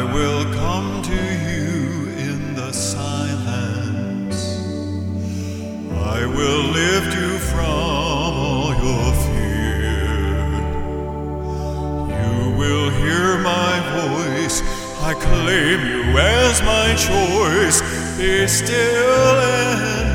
will come to you in the silence. I will lift you from all your fear. You will hear my voice. I claim you as my choice. Be still and